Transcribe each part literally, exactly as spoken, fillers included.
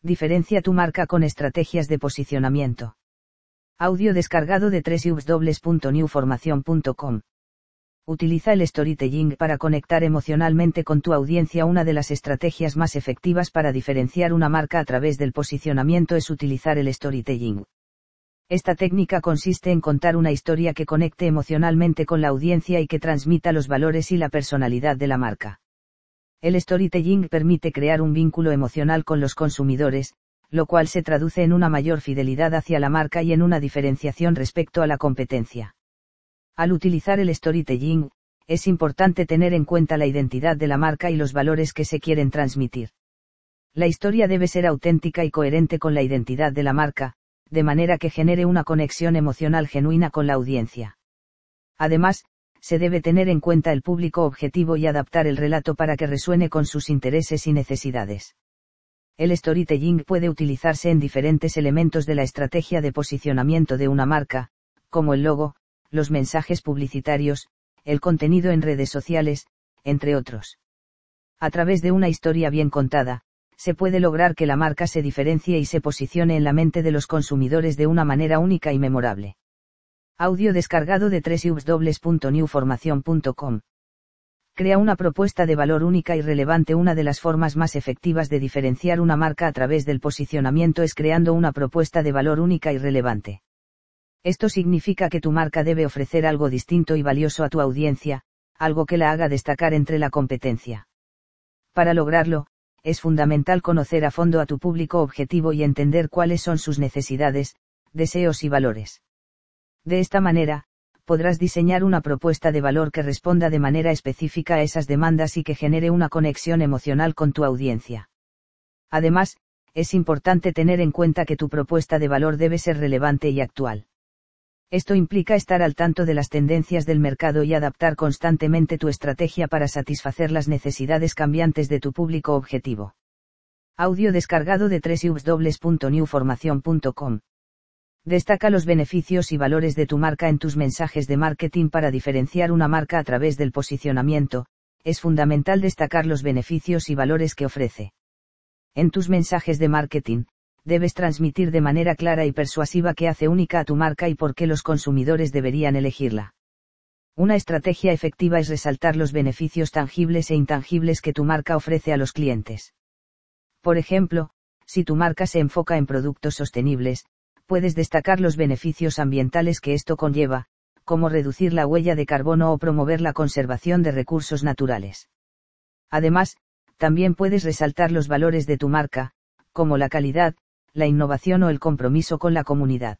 Diferencia tu marca con estrategias de posicionamiento. Audio descargado de doble u doble u doble u punto new formación punto com. Utiliza el storytelling para conectar emocionalmente con tu audiencia. Una de las estrategias más efectivas para diferenciar una marca a través del posicionamiento es utilizar el storytelling. Esta técnica consiste en contar una historia que conecte emocionalmente con la audiencia y que transmita los valores y la personalidad de la marca. El storytelling permite crear un vínculo emocional con los consumidores, lo cual se traduce en una mayor fidelidad hacia la marca y en una diferenciación respecto a la competencia. Al utilizar el storytelling, es importante tener en cuenta la identidad de la marca y los valores que se quieren transmitir. La historia debe ser auténtica y coherente con la identidad de la marca, de manera que genere una conexión emocional genuina con la audiencia. Además, se debe tener en cuenta el público objetivo y adaptar el relato para que resuene con sus intereses y necesidades. El storytelling puede utilizarse en diferentes elementos de la estrategia de posicionamiento de una marca, como el logo, los mensajes publicitarios, el contenido en redes sociales, entre otros. A través de una historia bien contada, se puede lograr que la marca se diferencie y se posicione en la mente de los consumidores de una manera única y memorable. Audio descargado de doble u doble u doble u punto new formación punto com. Crea una propuesta de valor única y relevante. Una de las formas más efectivas de diferenciar una marca a través del posicionamiento es creando una propuesta de valor única y relevante. Esto significa que tu marca debe ofrecer algo distinto y valioso a tu audiencia, algo que la haga destacar entre la competencia. Para lograrlo, es fundamental conocer a fondo a tu público objetivo y entender cuáles son sus necesidades, deseos y valores. De esta manera, podrás diseñar una propuesta de valor que responda de manera específica a esas demandas y que genere una conexión emocional con tu audiencia. Además, es importante tener en cuenta que tu propuesta de valor debe ser relevante y actual. Esto implica estar al tanto de las tendencias del mercado y adaptar constantemente tu estrategia para satisfacer las necesidades cambiantes de tu público objetivo. Audio descargado de doble u doble u doble u punto new formación punto com. Destaca los beneficios y valores de tu marca en tus mensajes de marketing. Para diferenciar una marca a través del posicionamiento, es fundamental destacar los beneficios y valores que ofrece. En tus mensajes de marketing, debes transmitir de manera clara y persuasiva qué hace única a tu marca y por qué los consumidores deberían elegirla. Una estrategia efectiva es resaltar los beneficios tangibles e intangibles que tu marca ofrece a los clientes. Por ejemplo, si tu marca se enfoca en productos sostenibles, puedes destacar los beneficios ambientales que esto conlleva, como reducir la huella de carbono o promover la conservación de recursos naturales. Además, también puedes resaltar los valores de tu marca, como la calidad, la innovación o el compromiso con la comunidad.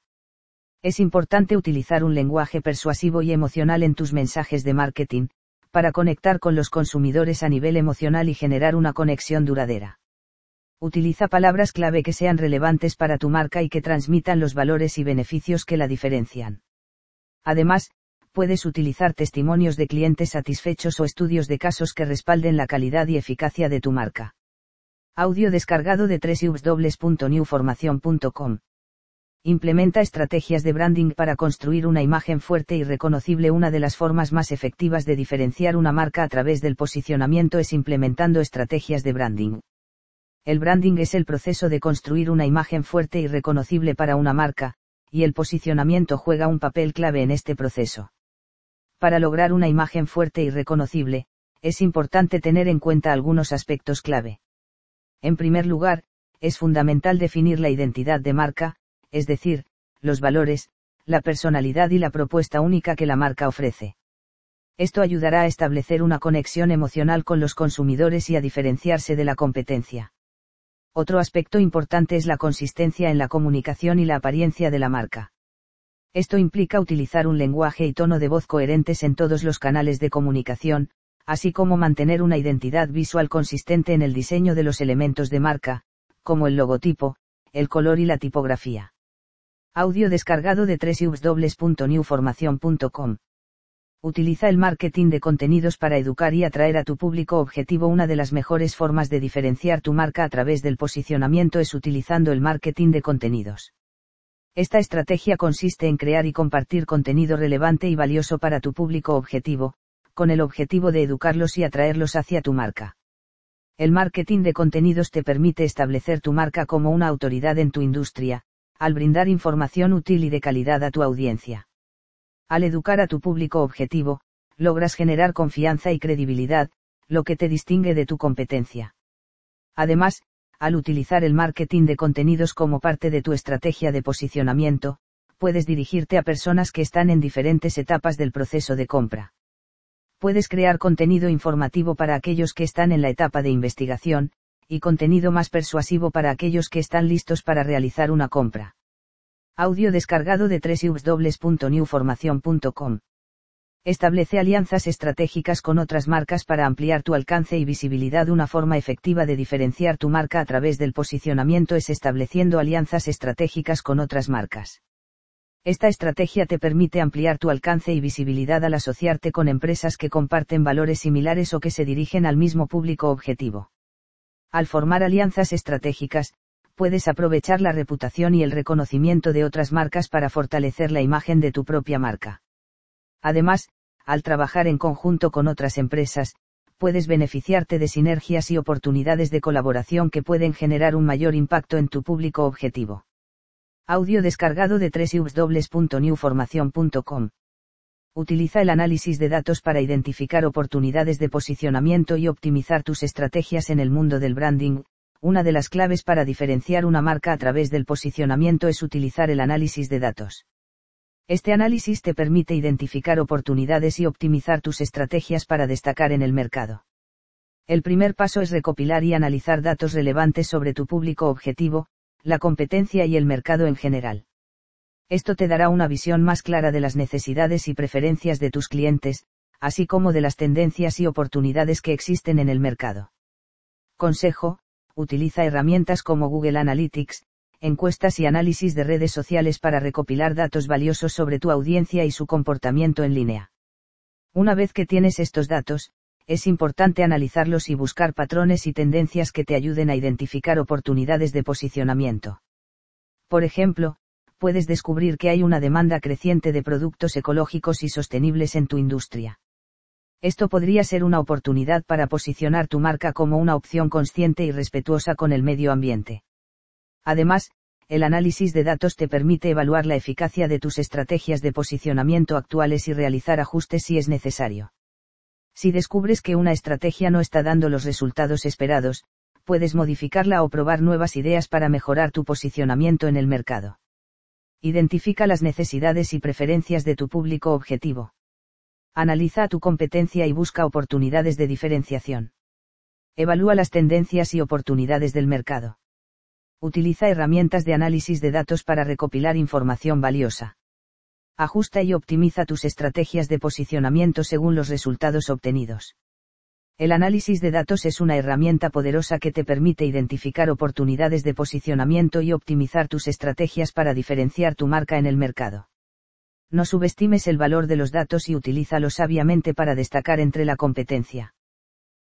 Es importante utilizar un lenguaje persuasivo y emocional en tus mensajes de marketing, para conectar con los consumidores a nivel emocional y generar una conexión duradera. Utiliza palabras clave que sean relevantes para tu marca y que transmitan los valores y beneficios que la diferencian. Además, puedes utilizar testimonios de clientes satisfechos o estudios de casos que respalden la calidad y eficacia de tu marca. Audio descargado de doble u doble u doble u punto new formación punto com. Implementa estrategias de branding para construir una imagen fuerte y reconocible. Una de las formas más efectivas de diferenciar una marca a través del posicionamiento es implementando estrategias de branding. El branding es el proceso de construir una imagen fuerte y reconocible para una marca, y el posicionamiento juega un papel clave en este proceso. Para lograr una imagen fuerte y reconocible, es importante tener en cuenta algunos aspectos clave. En primer lugar, es fundamental definir la identidad de marca, es decir, los valores, la personalidad y la propuesta única que la marca ofrece. Esto ayudará a establecer una conexión emocional con los consumidores y a diferenciarse de la competencia. Otro aspecto importante es la consistencia en la comunicación y la apariencia de la marca. Esto implica utilizar un lenguaje y tono de voz coherentes en todos los canales de comunicación, así como mantener una identidad visual consistente en el diseño de los elementos de marca, como el logotipo, el color y la tipografía. Audio descargado de doble u doble u doble u punto new formación punto com. Utiliza el marketing de contenidos para educar y atraer a tu público objetivo. Una de las mejores formas de diferenciar tu marca a través del posicionamiento es utilizando el marketing de contenidos. Esta estrategia consiste en crear y compartir contenido relevante y valioso para tu público objetivo, con el objetivo de educarlos y atraerlos hacia tu marca. El marketing de contenidos te permite establecer tu marca como una autoridad en tu industria, al brindar información útil y de calidad a tu audiencia. Al educar a tu público objetivo, logras generar confianza y credibilidad, lo que te distingue de tu competencia. Además, al utilizar el marketing de contenidos como parte de tu estrategia de posicionamiento, puedes dirigirte a personas que están en diferentes etapas del proceso de compra. Puedes crear contenido informativo para aquellos que están en la etapa de investigación, y contenido más persuasivo para aquellos que están listos para realizar una compra. Audio descargado de doble u doble u doble u punto new formación punto com. Establece alianzas estratégicas con otras marcas para ampliar tu alcance y visibilidad. Una forma efectiva de diferenciar tu marca a través del posicionamiento es estableciendo alianzas estratégicas con otras marcas. Esta estrategia te permite ampliar tu alcance y visibilidad al asociarte con empresas que comparten valores similares o que se dirigen al mismo público objetivo. Al formar alianzas estratégicas, puedes aprovechar la reputación y el reconocimiento de otras marcas para fortalecer la imagen de tu propia marca. Además, al trabajar en conjunto con otras empresas, puedes beneficiarte de sinergias y oportunidades de colaboración que pueden generar un mayor impacto en tu público objetivo. Audio descargado de doble u doble u doble u punto new formación punto com. Utiliza el análisis de datos para identificar oportunidades de posicionamiento y optimizar tus estrategias en el mundo del branding. Una de las claves para diferenciar una marca a través del posicionamiento es utilizar el análisis de datos. Este análisis te permite identificar oportunidades y optimizar tus estrategias para destacar en el mercado. El primer paso es recopilar y analizar datos relevantes sobre tu público objetivo, la competencia y el mercado en general. Esto te dará una visión más clara de las necesidades y preferencias de tus clientes, así como de las tendencias y oportunidades que existen en el mercado. Consejo: utiliza herramientas como Google Analytics, encuestas y análisis de redes sociales para recopilar datos valiosos sobre tu audiencia y su comportamiento en línea. Una vez que tienes estos datos, es importante analizarlos y buscar patrones y tendencias que te ayuden a identificar oportunidades de posicionamiento. Por ejemplo, puedes descubrir que hay una demanda creciente de productos ecológicos y sostenibles en tu industria. Esto podría ser una oportunidad para posicionar tu marca como una opción consciente y respetuosa con el medio ambiente. Además, el análisis de datos te permite evaluar la eficacia de tus estrategias de posicionamiento actuales y realizar ajustes si es necesario. Si descubres que una estrategia no está dando los resultados esperados, puedes modificarla o probar nuevas ideas para mejorar tu posicionamiento en el mercado. Identifica las necesidades y preferencias de tu público objetivo. Analiza a tu competencia y busca oportunidades de diferenciación. Evalúa las tendencias y oportunidades del mercado. Utiliza herramientas de análisis de datos para recopilar información valiosa. Ajusta y optimiza tus estrategias de posicionamiento según los resultados obtenidos. El análisis de datos es una herramienta poderosa que te permite identificar oportunidades de posicionamiento y optimizar tus estrategias para diferenciar tu marca en el mercado. No subestimes el valor de los datos y utilízalos sabiamente para destacar entre la competencia.